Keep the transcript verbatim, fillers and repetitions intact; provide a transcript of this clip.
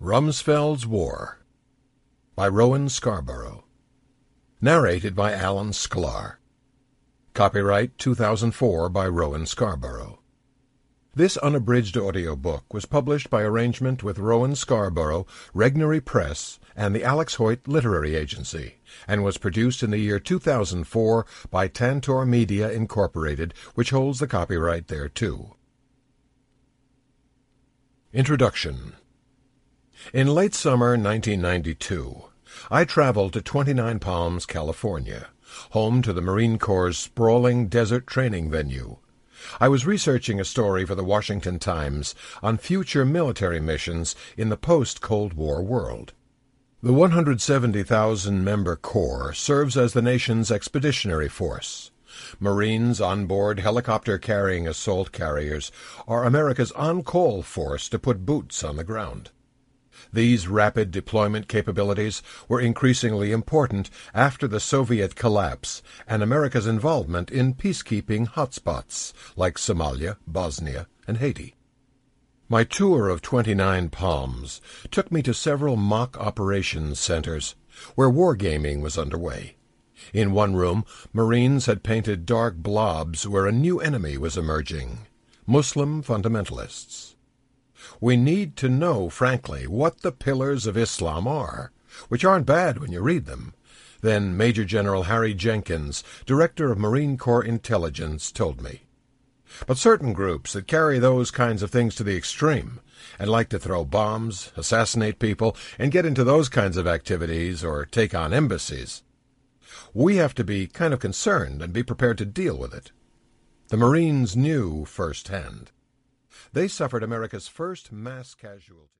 Rumsfeld's War by Rowan Scarborough. Narrated by Alan Sklar. Copyright two thousand four by Rowan Scarborough. This unabridged audiobook was published by arrangement with Rowan Scarborough, Regnery Press, and the Alex Hoyt Literary Agency, and was produced in the year two thousand four by Tantor Media, Incorporated, which holds the copyright thereto. Introduction. In late summer nineteen ninety-two, I traveled to Twenty-Nine Palms, California, home to the Marine Corps' sprawling desert training venue. I was researching a story for the Washington Times on future military missions in the post-Cold War world. The one hundred seventy thousand member Corps serves as the nation's expeditionary force. Marines on-board helicopter-carrying assault carriers are America's on-call force to put boots on the ground. These rapid deployment capabilities were increasingly important after the Soviet collapse and America's involvement in peacekeeping hotspots like Somalia, Bosnia, and Haiti. My tour of Twenty-Nine Palms took me to several mock operations centers where wargaming was underway. In one room, Marines had painted dark blobs where a new enemy was emerging: Muslim fundamentalists. We need to know, frankly, what the pillars of Islam are, which aren't bad when you read them. Then Major General Harry Jenkins, Director of Marine Corps Intelligence, told me. But certain groups that carry those kinds of things to the extreme and like to throw bombs, assassinate people, and get into those kinds of activities or take on embassies, we have to be kind of concerned and be prepared to deal with it. The Marines knew firsthand. They suffered America's first mass casualty.